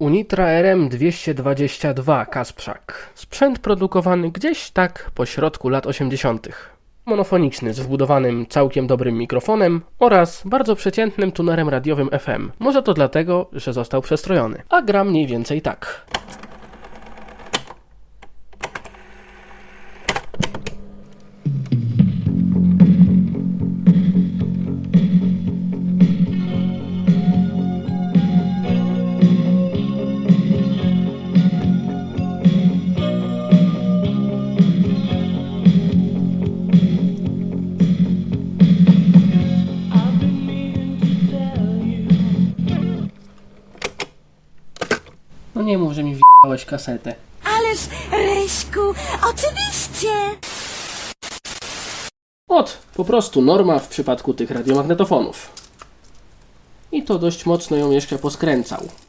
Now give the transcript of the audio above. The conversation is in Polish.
Unitra RM222 Kasprzak. Sprzęt produkowany gdzieś tak po środku lat 80. Monofoniczny z wbudowanym całkiem dobrym mikrofonem oraz bardzo przeciętnym tunerem radiowym FM. Może to dlatego, że został przestrojony. A gra mniej więcej tak. No nie mów, że mi wjebałeś kasetę. Ależ, Ryśku, oczywiście! Po prostu norma w przypadku tych radiomagnetofonów. I to dość mocno ją jeszcze poskręcał.